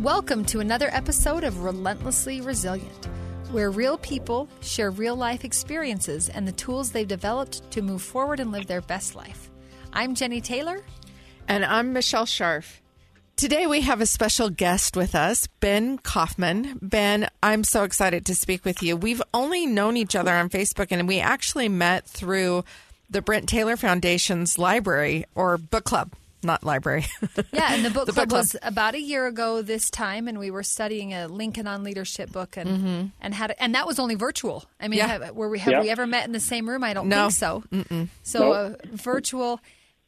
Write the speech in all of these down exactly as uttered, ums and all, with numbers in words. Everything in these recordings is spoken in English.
Welcome to another episode of Relentlessly Resilient, where real people share real-life experiences and the tools they've developed to move forward and live their best life. I'm Jenny Taylor. And I'm Michelle Scharf. Today we have a special guest with us, Ben Kaufman. Ben, I'm so excited to speak with you. We've only known each other on Facebook, and we actually met through the Brent Taylor Foundation's library or book club, not library. Yeah, and the book, the club, book club was about a year ago this time, and we were studying a Lincoln on Leadership book, and mm-hmm. and had and that was only virtual. I mean, yeah. have, were we have yep. we ever met in the same room? I don't no. think so. Mm-mm. So nope. a virtual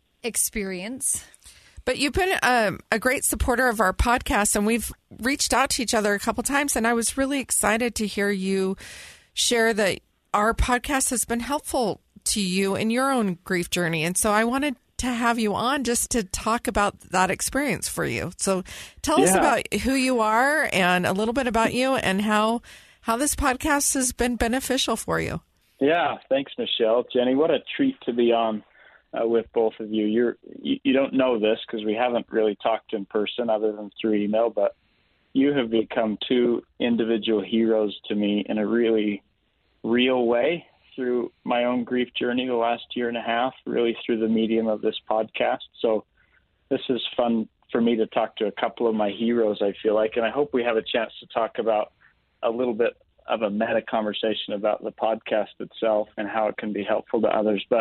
experience. But you've been um, a great supporter of our podcast, and we've reached out to each other a couple times, and I was really excited to hear you share that our podcast has been helpful to you in your own grief journey. And so I wanted to have you on just to talk about that experience for you. So tell yeah. us about who you are and a little bit about you and how how this podcast has been beneficial for you. Yeah, thanks, Michelle. Jenny, what a treat to be on uh, with both of you. You're, you. You don't know this because we haven't really talked in person other than through email, but you have become two individual heroes to me in a really real way through my own grief journey the last year and a half, really through the medium of this podcast. So this is fun for me to talk to a couple of my heroes, I feel like, and I hope we have a chance to talk about a little bit of a meta conversation about the podcast itself and how it can be helpful to others. But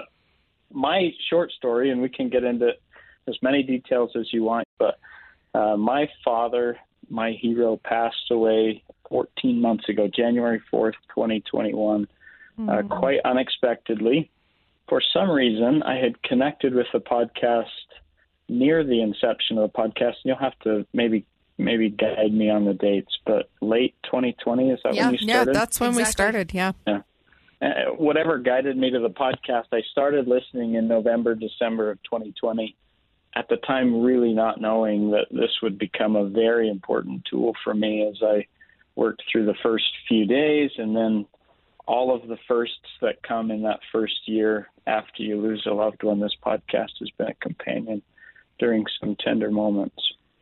my short story, and we can get into as many details as you want, but uh, my father, my hero, passed away fourteen months ago, January fourth, twenty twenty-one. Uh, quite unexpectedly. For some reason, I had connected with the podcast near the inception of the podcast. You'll have to maybe maybe guide me on the dates, but late twenty twenty, is that yeah. when you Yeah, started? that's when exactly. we started, yeah. Yeah. Uh, whatever guided me to the podcast, I started listening in November, December of twenty twenty, at the time really not knowing that this would become a very important tool for me as I worked through the first few days and then all of the firsts that come in that first year after you lose a loved one. This podcast has been a companion during some tender moments.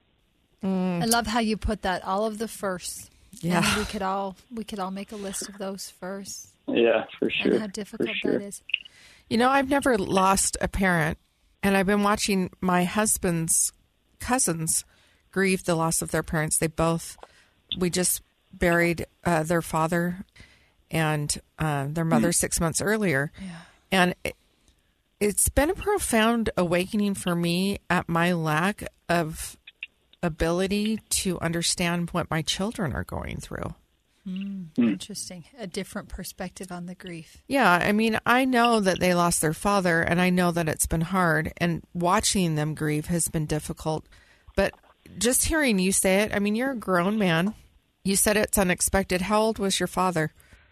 Mm. I love how you put that. All of the firsts. Yeah. And we could all we could all make a list of those firsts. Yeah, for sure. And how difficult for sure. that is. You know, I've never lost a parent, and I've been watching my husband's cousins grieve the loss of their parents. They both, we just buried uh, their father and uh, their mother mm. six months earlier. Yeah. And it, it's been a profound awakening for me at my lack of ability to understand what my children are going through. Mm, mm. Interesting. A different perspective on the grief. Yeah. I mean, I know that they lost their father, and I know that it's been hard, and watching them grieve has been difficult. But just hearing you say it, I mean, you're a grown man. You said it's unexpected. How old was your father?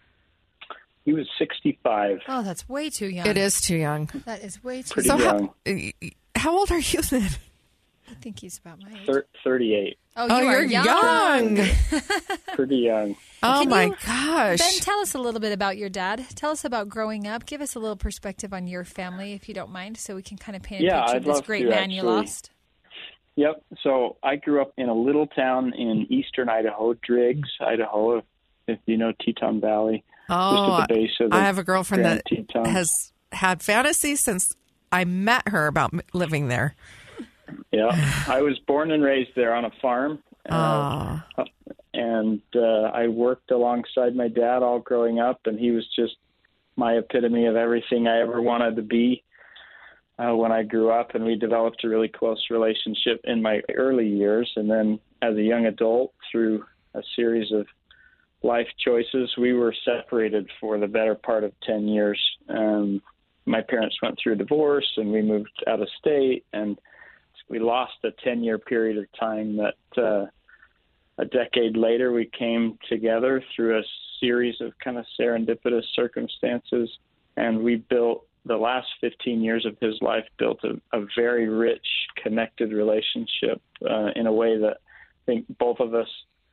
He was sixty-five. Oh, that's way too young. It is too young. That is way too Pretty so young. How, how old are you then? I think he's about my age. Thir- thirty-eight. Oh, Oh, you you're are young. young. Pretty young. Oh, Can my you- gosh. Ben, tell us a little bit about your dad. Tell us about growing up. Give us a little perspective on your family, if you don't mind, so we can kind of paint a Yeah, picture I'd of this love great to, man you actually. lost. Yep. So I grew up in a little town in eastern Idaho, Driggs, Idaho, if, if you know Teton Valley. Oh, just at the base of the I have a girlfriend Grand that Teton. has had fantasies since I met her about m- living there. Yeah, I was born and raised there on a farm, uh, Oh. and uh, I worked alongside my dad all growing up, and he was just my epitome of everything I ever wanted to be uh, when I grew up, and we developed a really close relationship in my early years, and then as a young adult, through a series of life choices, we were separated for the better part of ten years. Um, my parents went through a divorce, and we moved out of state, and we lost a ten-year period of time that uh, a decade later we came together through a series of kind of serendipitous circumstances, and we built the last fifteen years of his life, built a, a very rich, connected relationship uh, in a way that I think both of us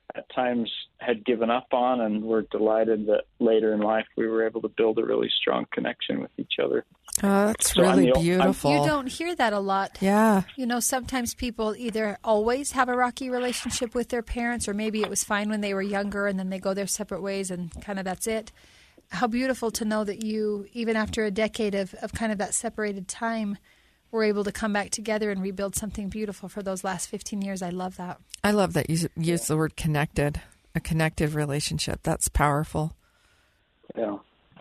at times had given up on, and we're delighted that later in life we were able to build a really strong connection with each other. Oh, that's So really the, beautiful. You don't hear that a lot. Yeah. You know, sometimes people either always have a rocky relationship with their parents, or maybe it was fine when they were younger and then they go their separate ways and kind of that's it. How beautiful to know that you, even after a decade of, of kind of that separated time, were able to come back together and rebuild something beautiful for those last fifteen years. I love that. I love that you use the word connected, a connected relationship. That's powerful. Yeah.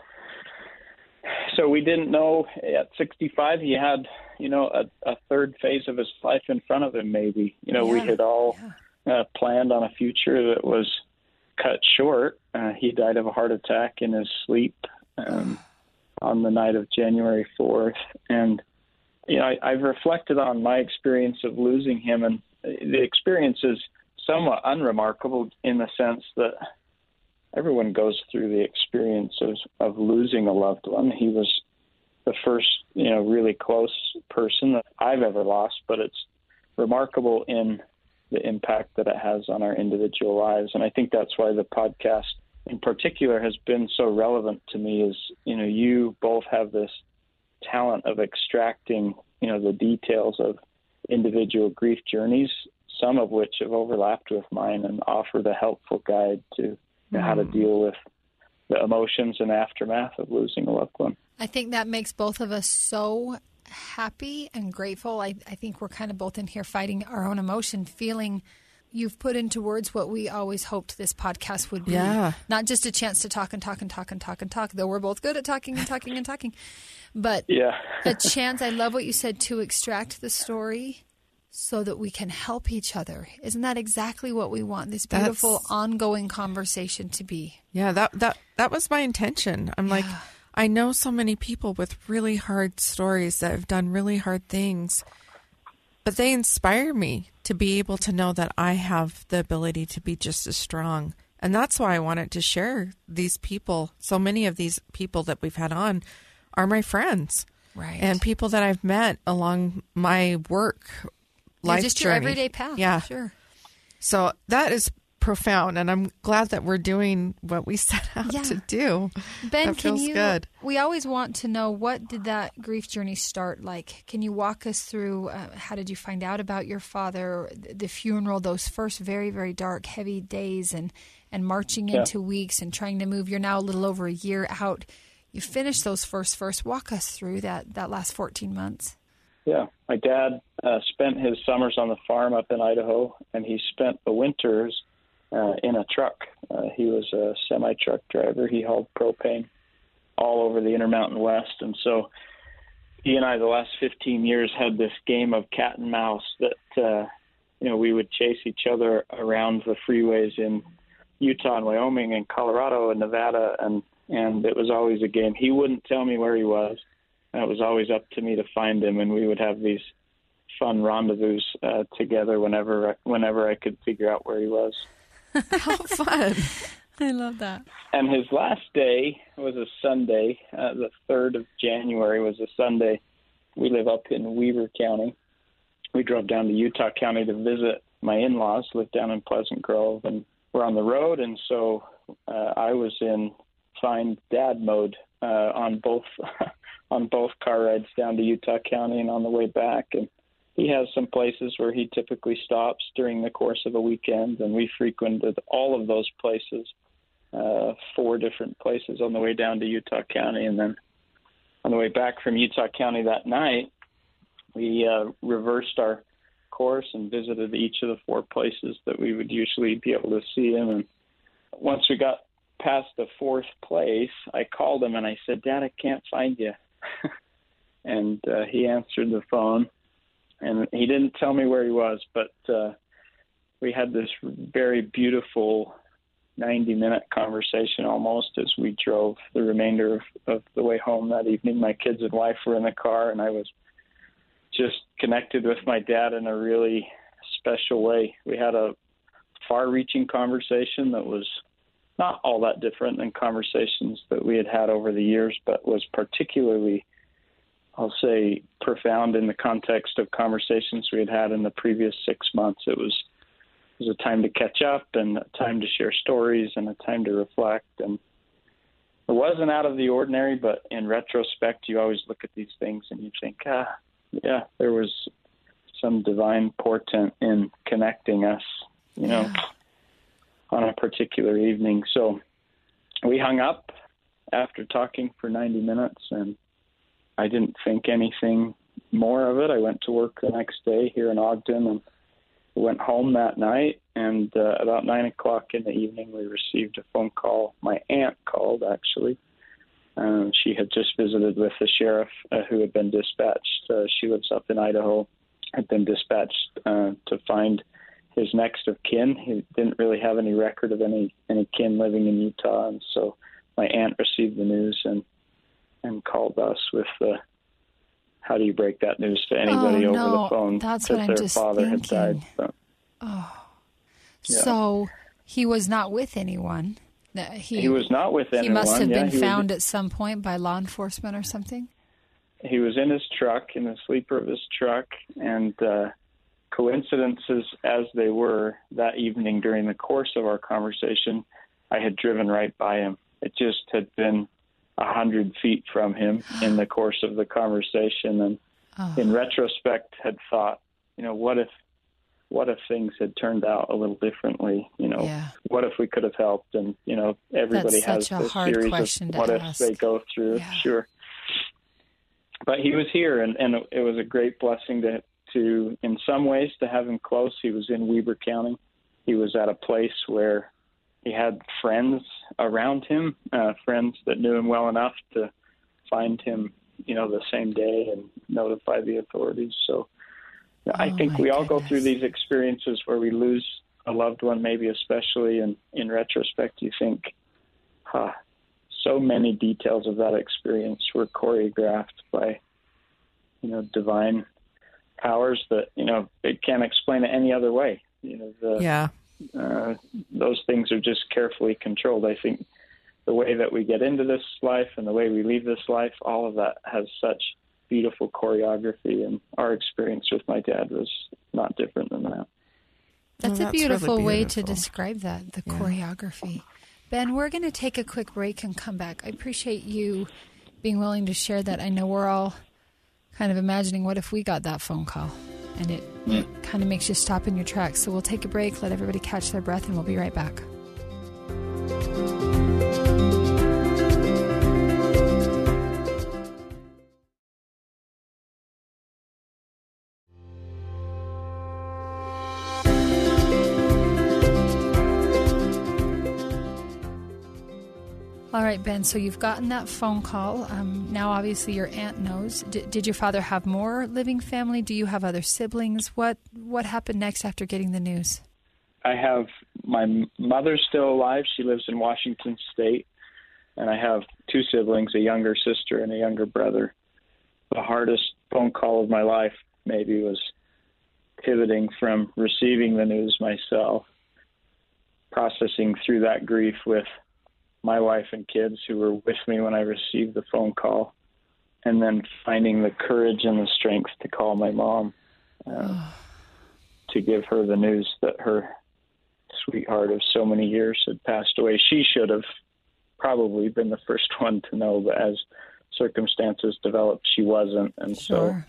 So we didn't know at sixty-five he had, you know, a, a third phase of his life in front of him, maybe. You know, yeah, we had all yeah. uh, planned on a future that was cut short. Uh, he died of a heart attack in his sleep um, on the night of January fourth. And, you know, I, I've reflected on my experience of losing him, and the experience is somewhat unremarkable in the sense that everyone goes through the experience of, of losing a loved one. He was the first, you know, really close person that I've ever lost, but it's remarkable in the impact that it has on our individual lives. And I think that's why the podcast in particular has been so relevant to me is, you know, you both have this talent of extracting, you know, the details of individual grief journeys, some of which have overlapped with mine, and offered a helpful guide to mm. how to deal with the emotions and aftermath of losing a loved one. I think that makes both of us so happy and grateful. I, I think we're kind of both in here fighting our own emotion, feeling you've put into words what we always hoped this podcast would be. Yeah. Not just a chance to talk and talk and talk and talk and talk, though we're both good at talking and talking and talking. But yeah. a chance, I love what you said, to extract the story so that we can help each other. Isn't that exactly what we want this beautiful That's, ongoing conversation to be? Yeah, that that that was my intention. I'm yeah. like, I know so many people with really hard stories that have done really hard things, but they inspire me to be able to know that I have the ability to be just as strong. And that's why I wanted to share these people. So many of these people that we've had on are my friends. Right. And people that I've met along my work life yeah, just journey. Your everyday path. Yeah. Sure. So that is profound, and I'm glad that we're doing what we set out yeah. to do. Ben, that can feels you, good. We always want to know, what did that grief journey start like? Can you walk us through, uh, how did you find out about your father, the funeral, those first very, very dark, heavy days, and, and marching yeah. into weeks and trying to move? You're now a little over a year out. You finished those first first. Walk us through that, that last fourteen months. Yeah, my dad uh, spent his summers on the farm up in Idaho, and he spent the winters uh, in a truck. Uh, he was a semi-truck driver. He hauled propane all over the Intermountain West, and so he and I, the last fifteen years, had this game of cat and mouse that, uh, you know, we would chase each other around the freeways in Utah and Wyoming and Colorado and Nevada, and, and it was always a game. He wouldn't tell me where he was. And it was always up to me to find him, and we would have these fun rendezvous uh, together whenever whenever I could figure out where he was. How fun. I love that. And his last day was a Sunday. Uh, the third of January was a Sunday. We live up in Weaver County. We drove down to Utah County to visit my in-laws, live down in Pleasant Grove, and we're on the road, and so uh, I was in find dad mode uh, on both on both car rides down to Utah County and on the way back. And he has some places where he typically stops during the course of a weekend, and we frequented all of those places, uh, four different places on the way down to Utah County. And then on the way back from Utah County that night, we uh, reversed our course and visited each of the four places that we would usually be able to see him. And once we got past the fourth place, I called him and I said, "Dad, I can't find you." And uh, he answered the phone, and he didn't tell me where he was, but uh, we had this very beautiful ninety-minute conversation almost as we drove the remainder of, of the way home that evening. My kids and wife were in the car, and I was just connected with my dad in a really special way. We had a far-reaching conversation that was not all that different than conversations that we had had over the years, but was particularly, I'll say, profound in the context of conversations we had had in the previous six months. It was it was a time to catch up and a time to share stories and a time to reflect. And it wasn't out of the ordinary, but in retrospect, you always look at these things and you think, ah, yeah, there was some divine portent in connecting us, you know, yeah. on a particular evening. So we hung up after talking for ninety minutes, and I didn't think anything more of it. I went to work the next day here in Ogden and went home that night. And uh, about nine o'clock in the evening, we received a phone call. My aunt called, actually. Um, she had just visited with the sheriff uh, who had been dispatched. Uh, she lives up in Idaho, had been dispatched uh, to find his next of kin. He didn't really have any record of any, any kin living in Utah. And so my aunt received the news and, and called us with the, how do you break that news to anybody oh, over no. the phone? That's what I'm their just father thinking. had died. So. Oh, yeah. So he was not with anyone. He, he was not with anyone. He must have yeah, been found was, at some point by law enforcement or something? He was in his truck, in the sleeper of his truck, and uh, coincidences as they were, that evening during the course of our conversation, I had driven right by him. It just had been a hundred feet from him in the course of the conversation, and oh. in retrospect had thought, you know, what if what if things had turned out a little differently? You know, yeah. what if we could have helped? And, you know, everybody That's has this series of what ifs they go through. Yeah. Sure. But he was here, and, and it was a great blessing to, to, in some ways, to have him close. He was in Weber County. He was at a place where he had friends around him, uh, friends that knew him well enough to find him, you know, the same day and notify the authorities. So oh I think we all goodness. go through these experiences where we lose a loved one, maybe especially, and in retrospect, you think, huh, so many details of that experience were choreographed by, you know, divine powers that, you know, it can't explain it any other way. You know, the, yeah. uh, those things are just carefully controlled. I think the way that we get into this life and the way we leave this life, all of that has such beautiful choreography, and our experience with my dad was not different than that. That's, well, a beautiful, really beautiful way to describe that, the yeah. choreography. Ben, we're going to take a quick break and come back. I appreciate you being willing to share that. I know we're all kind of imagining what if we got that phone call, and it mm. kind of makes you stop in your tracks. So we'll take a break, let everybody catch their breath, and we'll be right back. All right, Ben, so you've gotten that phone call. Um, now, obviously, your aunt knows. D- did your father have more living family? Do you have other siblings? What what happened next after getting the news? I have my mother still alive. She lives in Washington State. And I have two siblings, a younger sister and a younger brother. The hardest phone call of my life maybe was pivoting from receiving the news myself, processing through that grief with my wife and kids who were with me when I received the phone call, and then finding the courage and the strength to call my mom uh, to give her the news that her sweetheart of so many years had passed away. She should have probably been the first one to know, but as circumstances developed, she wasn't. And sure.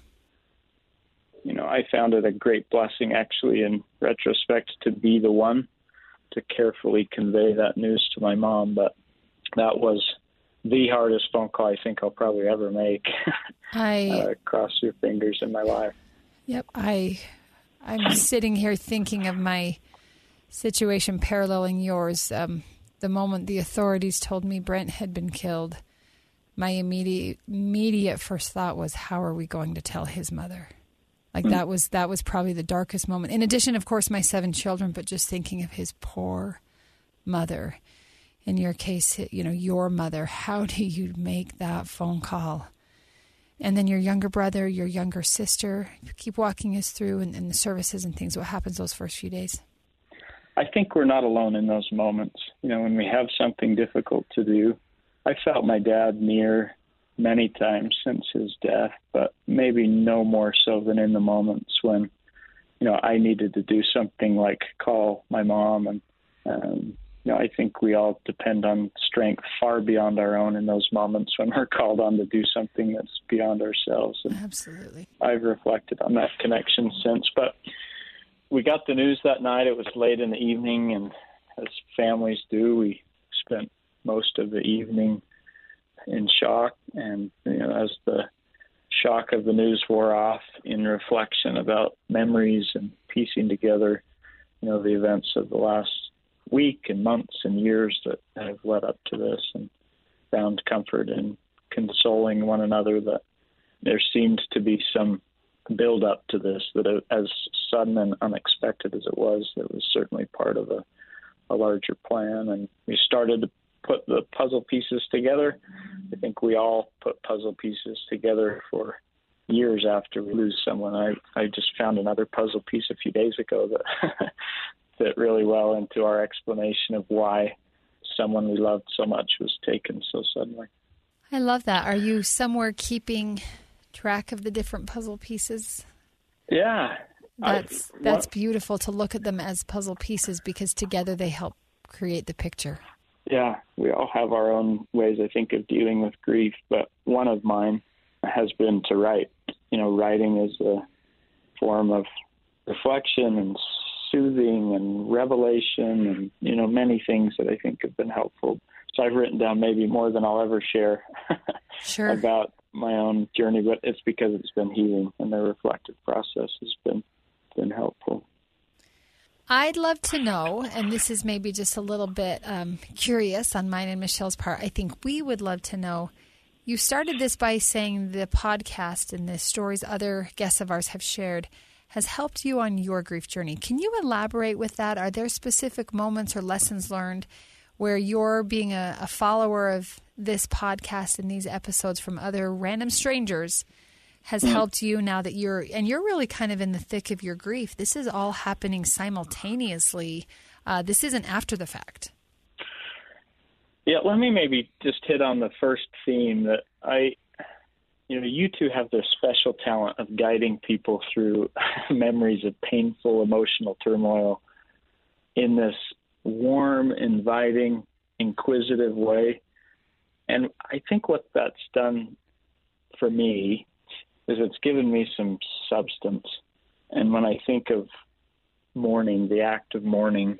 so, you know, I found it a great blessing, actually, in retrospect, to be the one to carefully convey that news to my mom. But that was the hardest phone call I think I'll probably ever make. I uh, cross your fingers in my life. Yep. I, I'm sitting here thinking of my situation paralleling yours. Um, the moment the authorities told me Brent had been killed, my immediate immediate first thought was, how are we going to tell his mother? Like mm. that was that was probably the darkest moment. In addition, of course, my seven children, but just thinking of his poor mother. In your case, you know, your mother. How do you make that phone call? And then your younger brother, your younger sister. Keep walking us through and, and the services and things. What happens those first few days? I think we're not alone in those moments. You know, when we have something difficult to do. I felt my dad near many times since his death, but maybe no more so than in the moments when you know, I needed to do something like call my mom. And, um, you know, I think we all depend on strength far beyond our own in those moments when we're called on to do something that's beyond ourselves. And absolutely. I've reflected on that connection since. But we got the news that night. It was late in the evening, and as families do, we spent most of the evening in shock. And, you know, as the shock of the news wore off, in reflection about memories and piecing together, you know, the events of the last week and months and years that have led up to this, and found comfort in consoling one another that there seemed to be some build up to this, that it, as sudden and unexpected as it was, it was certainly part of a, a larger plan. And we started to put the puzzle pieces together. I think we all put puzzle pieces together for years after we lose someone. I, I just found another puzzle piece a few days ago that fit really well into our explanation of why someone we loved so much was taken so suddenly. I love that. Are you somewhere keeping track of the different puzzle pieces? Yeah. That's I, that's what, beautiful to look at them as puzzle pieces, because together they help create the picture. Yeah, we all have our own ways, I think, of dealing with grief, but one of mine has been to write. You know, writing is a form of reflection and soothing and revelation and, you know, many things that I think have been helpful. So I've written down maybe more than I'll ever share sure. about my own journey, but it's because it's been healing, and the reflective process has been been helpful. I'd love to know, and this is maybe just a little bit um, curious on mine and Michelle's part, I think we would love to know, you started this by saying the podcast and the stories other guests of ours have shared has helped you on your grief journey. Can you elaborate with that? Are there specific moments or lessons learned where you're being a, a follower of this podcast and these episodes from other random strangers has helped you now that you're, and you're really kind of in the thick of your grief? This is all happening simultaneously. Uh, this isn't after the fact. Yeah, let me maybe just hit on the first theme that I, you know, you two have the special talent of guiding people through memories of painful emotional turmoil in this warm, inviting, inquisitive way. And I think what that's done for me is it's given me some substance. And when I think of mourning, the act of mourning,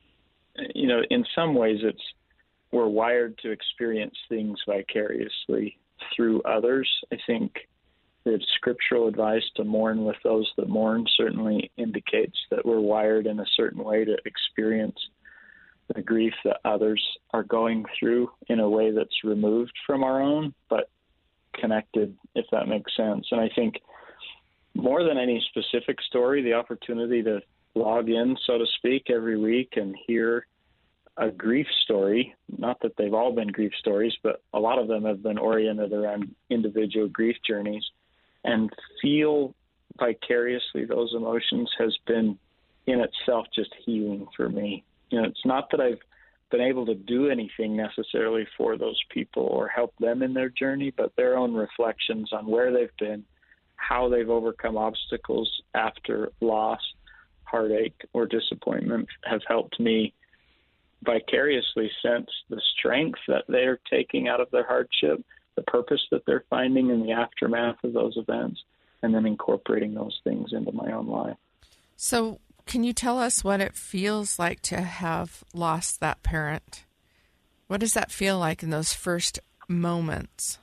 you know, in some ways it's, we're wired to experience things vicariously through others. I think the scriptural advice to mourn with those that mourn certainly indicates that we're wired in a certain way to experience the grief that others are going through in a way that's removed from our own, but connected, if that makes sense. And I think more than any specific story, the opportunity to log in, so to speak, every week and hear a grief story, not that they've all been grief stories, but a lot of them have been oriented around individual grief journeys, and feel vicariously those emotions has been in itself just healing for me. You know, it's not that I've been able to do anything necessarily for those people or help them in their journey, but their own reflections on where they've been, how they've overcome obstacles after loss, heartache, or disappointment have helped me vicariously sense the strength that they're taking out of their hardship, the purpose that they're finding in the aftermath of those events, and then incorporating those things into my own life. So can you tell us what it feels like to have lost that parent? What does that feel like in those first moments?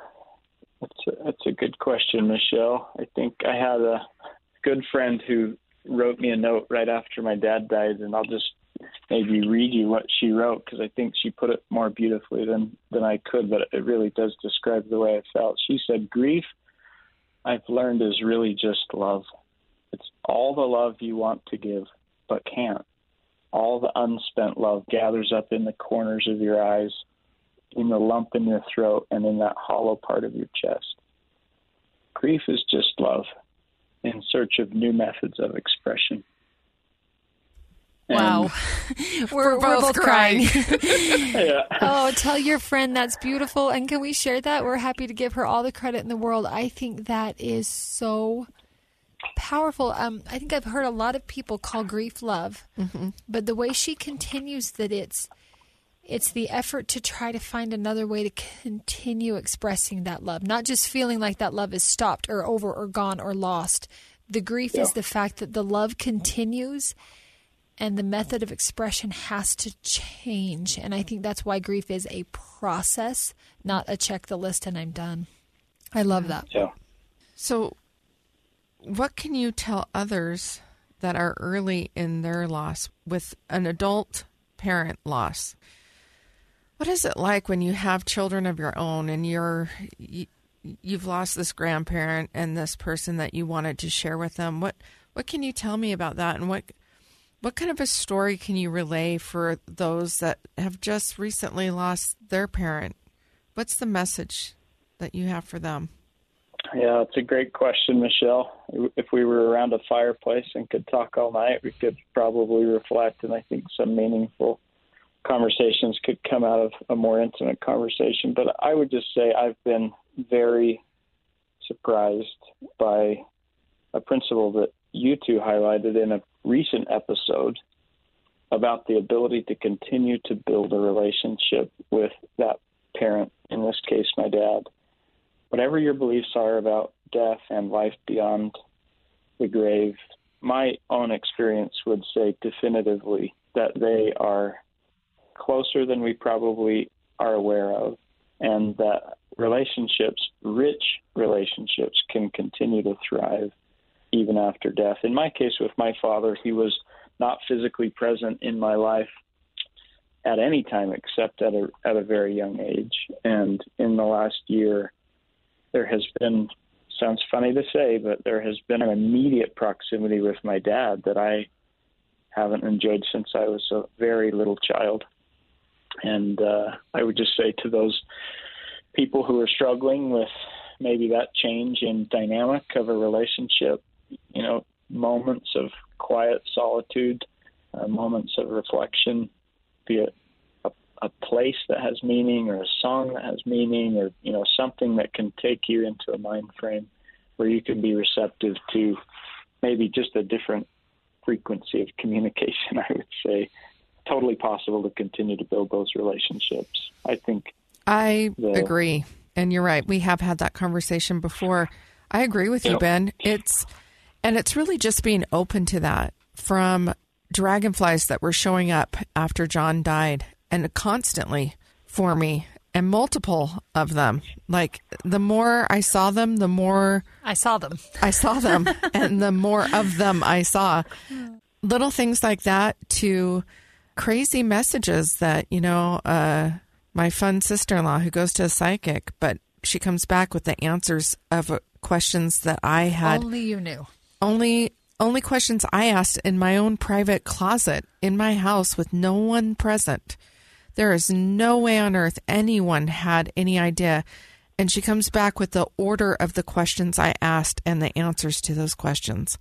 That's a, that's a good question, Michelle. I think I had a good friend who wrote me a note right after my dad died, and I'll just maybe read you what she wrote, because I think she put it more beautifully than, than I could, but it really does describe the way I felt. She said, "Grief, I've learned, is really just love. It's all the love you want to give, but can't. All the unspent love gathers up in the corners of your eyes, in the lump in your throat, and in that hollow part of your chest. Grief is just love, in search of new methods of expression." Wow. we're, we're, both we're both crying. crying. Yeah. Oh, tell your friend that's beautiful. And can we share that? We're happy to give her all the credit in the world. I think that is so powerful. Um, I think I've heard a lot of people call grief love, mm-hmm. but the way she continues that it's it's the effort to try to find another way to continue expressing that love, not just feeling like that love is stopped or over or gone or lost. The grief yeah. is the fact that the love continues and the method of expression has to change. And I think that's why grief is a process, not a check the list and I'm done. I love that. Yeah. So what can you tell others that are early in their loss with an adult parent loss? What is it like when you have children of your own and you're, you, you've lost this grandparent and this person that you wanted to share with them? What what can you tell me about that? And what what kind of a story can you relay for those that have just recently lost their parent? What's the message that you have for them? Yeah, it's a great question, Michelle. If we were around a fireplace and could talk all night, we could probably reflect, and I think some meaningful conversations could come out of a more intimate conversation. But I would just say I've been very surprised by a principle that you two highlighted in a recent episode about the ability to continue to build a relationship with that parent, in this case, my dad. Whatever your beliefs are about death and life beyond the grave, my own experience would say definitively that they are closer than we probably are aware of, and that relationships, rich relationships, can continue to thrive even after death. In my case with my father, he was not physically present in my life at any time except at a at a very young age. And in the last year, there has been, sounds funny to say, but there has been an immediate proximity with my dad that I haven't enjoyed since I was a very little child. And uh, I would just say to those people who are struggling with maybe that change in dynamic of a relationship, you know, moments of quiet solitude, uh, moments of reflection, be it a, a place that has meaning or a song that has meaning, or, you know, something that can take you into a mind frame where you can be receptive to maybe just a different frequency of communication, I would say. Totally possible to continue to build those relationships. I think I the, agree. And you're right. We have had that conversation before. I agree with you, yep. Ben. It's, and it's really just being open to that, from dragonflies that were showing up after John died, and constantly for me, and multiple of them. Like, the more I saw them, the more I saw them. I saw them, and the more of them I saw. Little things like that to crazy messages that, you know, uh, my fun sister-in-law who goes to a psychic, but she comes back with the answers of uh, questions that I had. Only you knew. Only only questions I asked in my own private closet in my house with no one present. There is no way on earth anyone had any idea. And she comes back with the order of the questions I asked and the answers to those questions.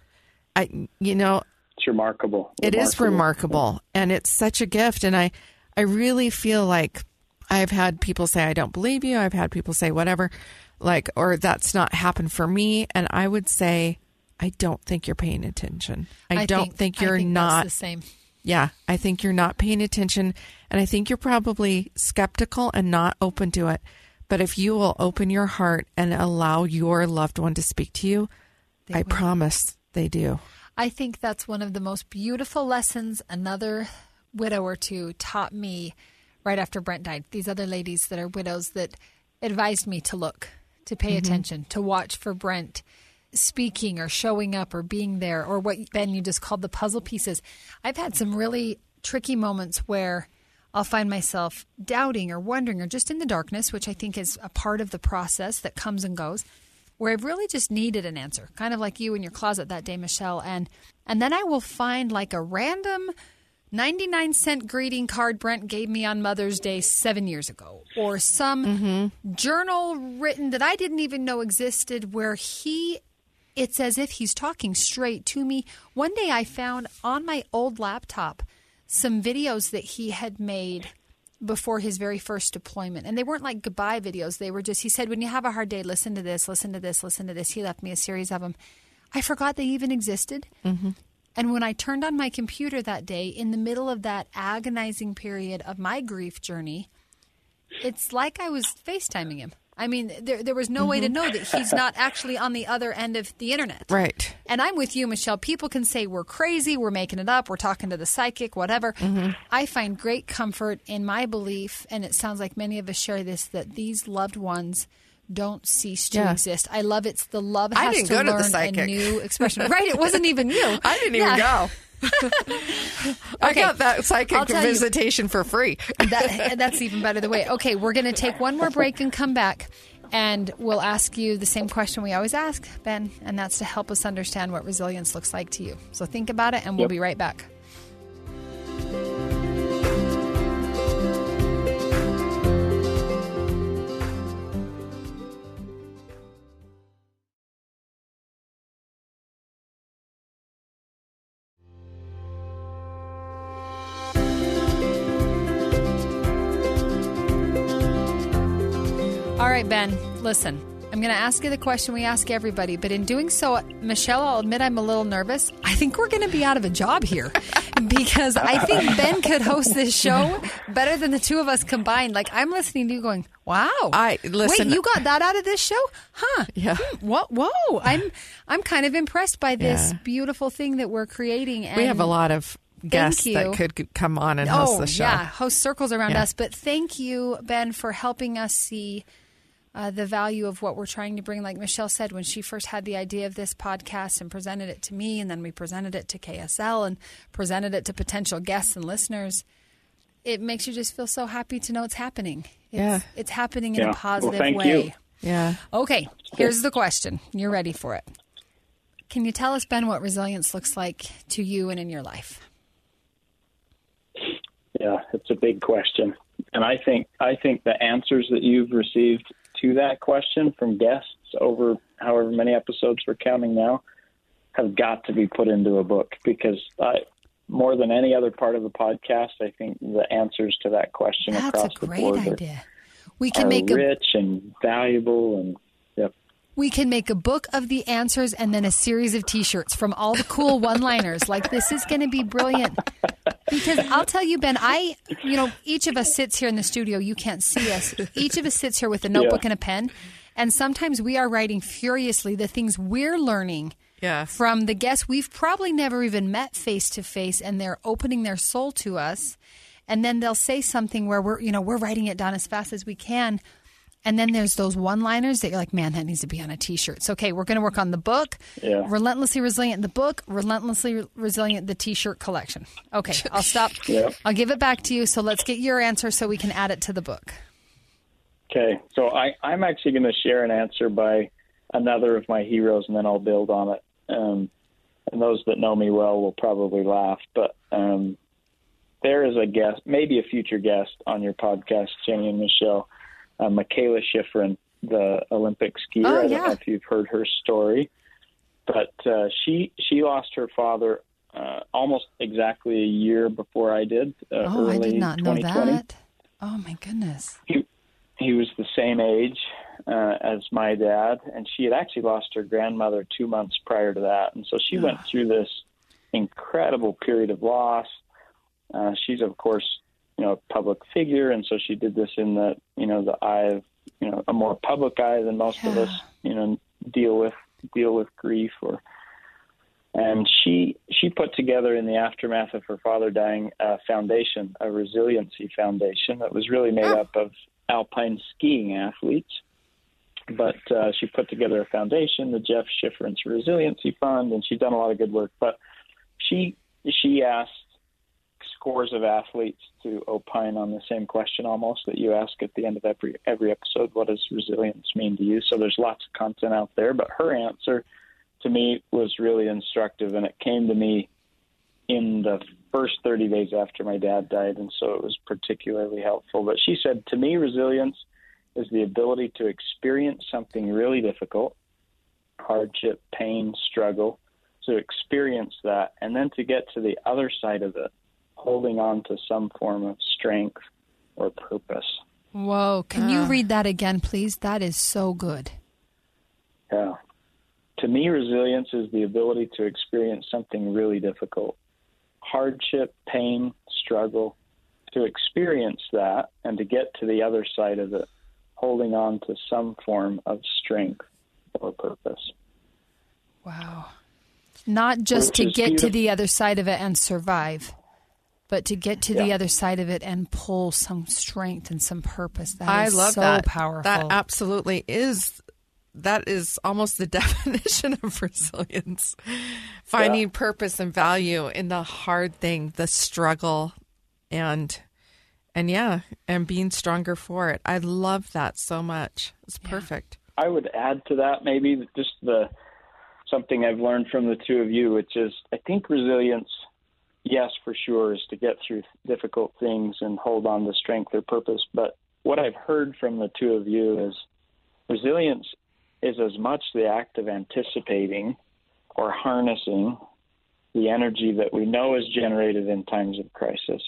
I, you know, It's remarkable. It remarkable. is remarkable. And it's such a gift. And I, I really feel like I've had people say, I don't believe you. I've had people say whatever, like, or that's not happened for me. And I would say, I don't think you're paying attention. I, I don't think, think you're I think not. That's the same. Yeah. I think you're not paying attention. And I think you're probably skeptical and not open to it. But if you will open your heart and allow your loved one to speak to you, they I will. promise they do. I think that's one of the most beautiful lessons another widow or two taught me right after Brent died. These other ladies that are widows that advised me to look, to pay mm-hmm. attention, to watch for Brent speaking or showing up or being there, or what, Ben, you just called the puzzle pieces. I've had some really tricky moments where I'll find myself doubting or wondering or just in the darkness, which I think is a part of the process that comes and goes, where I've really just needed an answer, kind of like you in your closet that day, Michelle. And and then I will find like a random ninety-nine cent greeting card Brent gave me on Mother's Day seven years ago, or some mm-hmm. journal written that I didn't even know existed where he, it's as if he's talking straight to me. One day I found on my old laptop some videos that he had made before his very first deployment. And they weren't like goodbye videos. They were just, he said, when you have a hard day, listen to this, listen to this, listen to this. He left me a series of them. I forgot they even existed. Mm-hmm. And when I turned on my computer that day, in the middle of that agonizing period of my grief journey, it's like I was FaceTiming him. I mean, there there was no mm-hmm. way to know that he's not actually on the other end of the internet. Right. And I'm with you, Michelle. People can say we're crazy, we're making it up, we're talking to the psychic, whatever. Mm-hmm. I find great comfort in my belief, and it sounds like many of us share this, that these loved ones don't cease to yeah. exist. I love it's the love has I didn't to go to learn the psychic. a new expression. Right, it wasn't even you. I didn't yeah. even go. I Okay. got that psychic I'll tell visitation you, for free. that, that's even better the way. Okay, we're going to take one more break and come back, and we'll ask you the same question we always ask, Ben, and that's to help us understand what resilience looks like to you. So think about it, and we'll Yep. be right back. All right, Ben, listen, I'm going to ask you the question we ask everybody, but in doing so, Michelle, I'll admit I'm a little nervous. I think we're going to be out of a job here because I think Ben could host this show better than the two of us combined. Like, I'm listening to you going, wow. I listen. Wait, you got that out of this show? Huh. Yeah. Hmm, whoa, whoa. I'm, I'm kind of impressed by this Yeah. beautiful thing that we're creating. And We have a lot of guests you. that could come on and host oh, the show. yeah, host circles around Yeah. us. But thank you, Ben, for helping us see uh, the value of what we're trying to bring. Like Michelle said, when she first had the idea of this podcast and presented it to me, and then we presented it to K S L and presented it to potential guests and listeners, it makes you just feel so happy to know it's happening. It's, Yeah. it's happening in Yeah. a Well, positive thank way. you. Yeah. Okay, here's the question. You're ready for it. Can you tell us, Ben, what resilience looks like to you and in your life? Yeah, it's a big question. And I think I think the answers that you've received to that question from guests over however many episodes we're counting now have got to be put into a book, because I, more than any other part of the podcast, I think the answers to that question That's across a the great board idea. We are, can are make a rich and valuable, and yep. we can make a book of the answers and then a series of T-shirts from all the cool one-liners. Like, this is going to be brilliant. Because I'll tell you, Ben, I, you know, each of us sits here in the studio. You can't see us. Each of us sits here with a notebook Yeah. and a pen. And sometimes we are writing furiously the things we're learning Yeah. from the guests we've probably never even met face to face, and they're opening their soul to us. And then they'll say something where we're, you know, we're writing it down as fast as we can. And then there's those one-liners that you're like, man, that needs to be on a T-shirt. So, okay, we're going to work on the book, Yeah. Relentlessly Resilient, the book, Relentlessly Resilient, the T-shirt collection. Okay, I'll stop. Yep. I'll give it back to you. So let's get your answer so we can add it to the book. Okay, so I, I'm actually going to share an answer by another of my heroes, and then I'll build on it. Um, and those that know me well will probably laugh, but um, there is a guest, maybe a future guest on your podcast, Jenny and Michelle, uh, Michaela Schifrin, the Olympic skier. Oh, I don't yeah. know if you've heard her story, but uh, she she lost her father uh, almost exactly a year before I did. Uh, Oh, early I did not know twenty twenty. that. Oh, my goodness. He, he was the same age uh, as my dad, and she had actually lost her grandmother two months prior to that. And so she went through this incredible period of loss. Uh, she's, of course, you know, a public figure, and so she did this in the, you know, the eye of, you know, a more public eye than most of Yeah. us, you know, deal with deal with grief. Or, and she she put together in the aftermath of her father dying a foundation, a resiliency foundation that was really made Oh. up of alpine skiing athletes. But uh, she put together a foundation, the Jeff Schifrin's Resiliency Fund, and she's done a lot of good work. But she she asked scores of athletes to opine on the same question almost that you ask at the end of every every episode: what does resilience mean to you? So there's lots of content out there, but her answer to me was really instructive, and it came to me in the first thirty days after my dad died, and so it was particularly helpful. But she said, to me, resilience is the ability to experience something really difficult, hardship, pain, struggle, to experience that, and then to get to the other side of it, holding on to some form of strength or purpose. Whoa. Can you Ah. read that again, please? That is so good. Yeah. to me, resilience is the ability to experience something really difficult, hardship, pain, struggle, to experience that and to get to the other side of it, holding on to some form of strength or purpose. Wow. Not just Which to is get beautiful. to the other side of it and survive, but to get to the Yeah. other side of it and pull some strength and some purpose. That I is love so that. powerful. That absolutely is. That is almost the definition of resilience. Finding Yeah. purpose and value in the hard thing, the struggle, and and yeah, and being stronger for it. I love that so much. It's Yeah. perfect. I would add to that maybe just the something I've learned from the two of you, which is I think resilience, yes, for sure, is to get through difficult things and hold on to strength or purpose. But what I've heard from the two of you is resilience is as much the act of anticipating or harnessing the energy that we know is generated in times of crisis.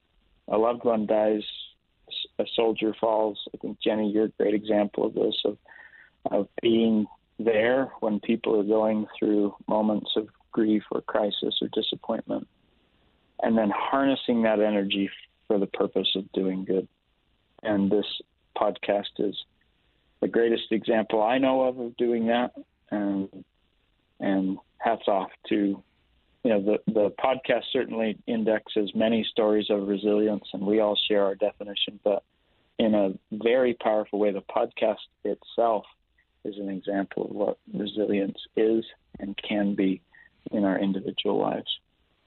A loved one dies, a soldier falls. I think, Jenny, you're a great example of this, of, of being there when people are going through moments of grief or crisis or disappointment, and then harnessing that energy for the purpose of doing good. And this podcast is the greatest example I know of of doing that. And, and hats off to, you know, the, the podcast certainly indexes many stories of resilience, and we all share our definition, but in a very powerful way, the podcast itself is an example of what resilience is and can be in our individual lives.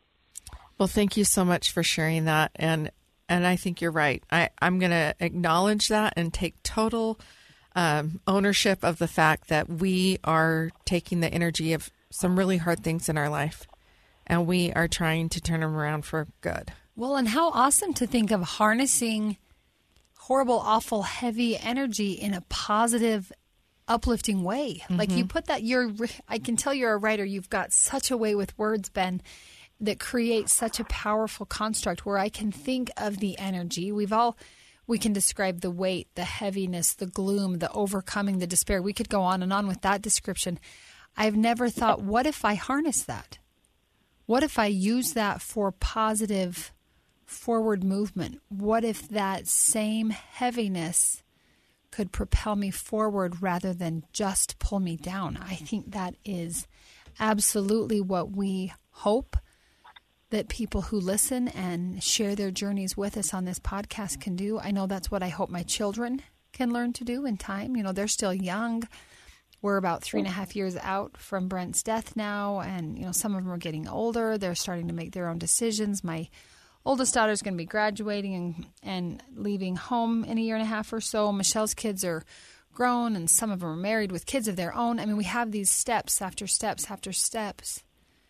Well, thank you so much for sharing that. And and I think you're right. I, I'm going to acknowledge that and take total um, ownership of the fact that we are taking the energy of some really hard things in our life, and we are trying to turn them around for good. Well, and how awesome to think of harnessing horrible, awful, heavy energy in a positive, uplifting way. Mm-hmm. Like you put that, you're, I can tell you're a writer. You've got such a way with words, Ben, that creates such a powerful construct where I can think of the energy. We've all, we can describe the weight, the heaviness, the gloom, the overcoming, the despair. We could go on and on with that description. I've never thought, what if I harness that? What if I use that for positive forward movement? What if that same heaviness could propel me forward rather than just pull me down? I think that is absolutely what we hope that people who listen and share their journeys with us on this podcast can do. I know that's what I hope my children can learn to do in time. You know, they're still young. We're about three and a half years out from Brent's death now, and, you know, some of them are getting older. They're starting to make their own decisions. My oldest daughter is going to be graduating and, and leaving home in a year and a half or so. Michelle's kids are grown, and some of them are married with kids of their own. I mean, we have these steps after steps after steps.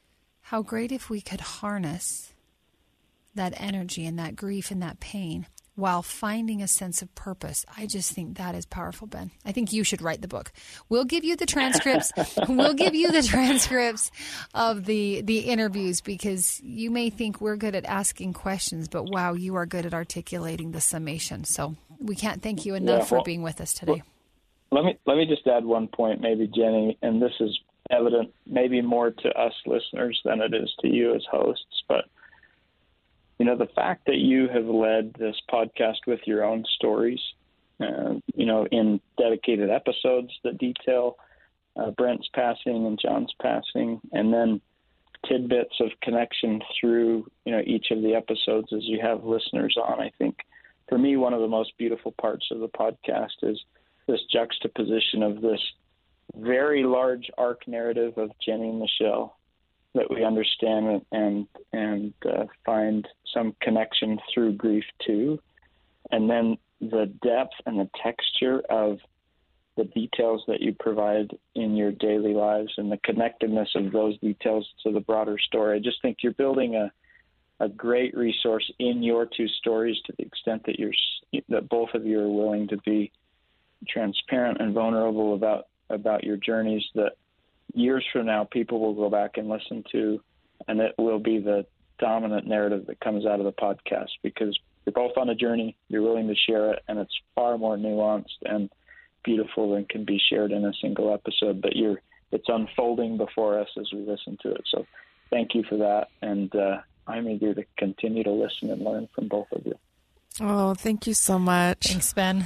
How great if we could harness that energy and that grief and that pain while finding a sense of purpose. I just think that is powerful, Ben. I think you should write the book. We'll give you the transcripts. We'll give you the transcripts of the, the interviews, because you may think we're good at asking questions, but wow, you are good at articulating the summation. So we can't thank you enough Yeah, well, for being with us today. Let me let me just add one point, maybe, Jenny, and this is evident maybe more to us listeners than it is to you as hosts, but you know, the fact that you have led this podcast with your own stories, uh, you know, in dedicated episodes that detail uh, Brent's passing and John's passing, and then tidbits of connection through, you know, each of the episodes as you have listeners on. I think for me, one of the most beautiful parts of the podcast is this juxtaposition of this very large arc narrative of Jenny and Michelle that we understand and and uh, find some connection through grief too, and then the depth and the texture of the details that you provide in your daily lives and the connectedness of those details to the broader story. I just think you're building a a great resource in your two stories to the extent that you're that both of you are willing to be transparent and vulnerable about about your journeys, that years from now people will go back and listen to, and it will be the dominant narrative that comes out of the podcast, because you're both on a journey, you're willing to share it, and it's far more nuanced and beautiful than can be shared in a single episode. But you're it's unfolding before us as we listen to it. So thank you for that. And uh, I'm eager to continue to listen and learn from both of you. Oh, thank you so much. Thanks, Ben.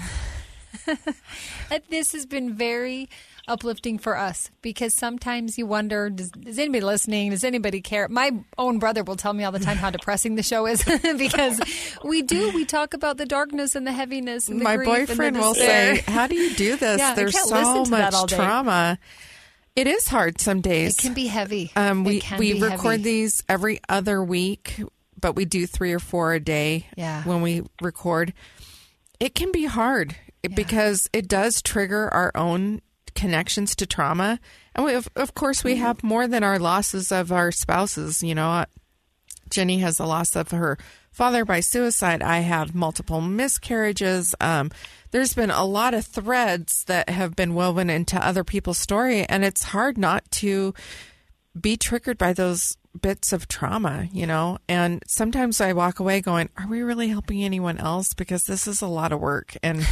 This has been very uplifting for us because sometimes you wonder, does, is anybody listening? Does anybody care? My own brother will tell me all the time how depressing the show is because we do. We talk about the darkness and the heaviness and the My grief boyfriend and the will despair. say, how do you do this? Yeah, I There's can't so listen to that much all day. trauma. It is hard some days. It can be heavy. Um, we it can we be record heavy. these every other week, but we do three or four a day Yeah. when we record. It can be hard Yeah. because it does trigger our own connections to trauma. And we, of, of course, we have more than our losses of our spouses. You know, Jenny has the loss of her father by suicide. I have multiple miscarriages. Um, there's been a lot of threads that have been woven into other people's story, and it's hard not to be triggered by those bits of trauma, you know? And sometimes I walk away going, are we really helping anyone else? Because this is a lot of work and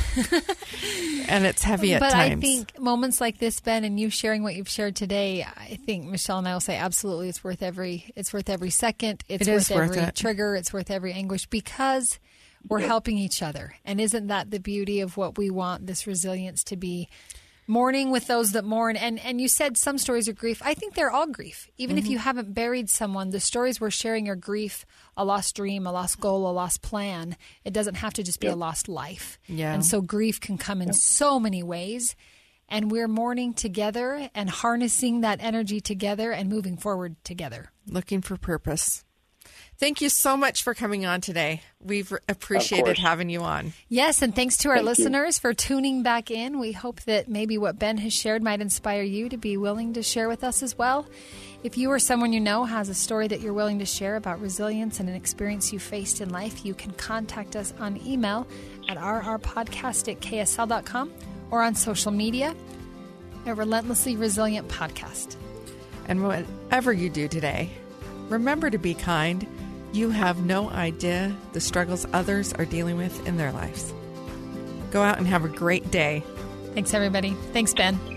and it's heavy at but times. I think moments like this, Ben, and you sharing what you've shared today, I think Michelle and I will say absolutely it's worth every it's worth every second. It's It worth is worth every it. trigger. It's worth every anguish because we're helping each other. And isn't that the beauty of what we want this resilience to be? Mourning with those that mourn. And and you said some stories are grief. I think they're all grief. Even Mm-hmm. if you haven't buried someone, the stories we're sharing are grief, a lost dream, a lost goal, a lost plan. It doesn't have to just be Yep. a lost life. Yeah. And so grief can come in so many ways. And we're mourning together and harnessing that energy together and moving forward together. Looking for purpose. Thank you so much for coming on today. We've appreciated course. having you on. Yes, and thanks to our Thank you. listeners for tuning back in. We hope that maybe what Ben has shared might inspire you to be willing to share with us as well. If you or someone you know has a story that you're willing to share about resilience and an experience you faced in life, you can contact us on email at r r podcast at k s l dot com or on social media at Relentlessly Resilient Podcast. And whatever you do today, remember to be kind. You have no idea the struggles others are dealing with in their lives. Go out and have a great day. Thanks, everybody. Thanks, Ben.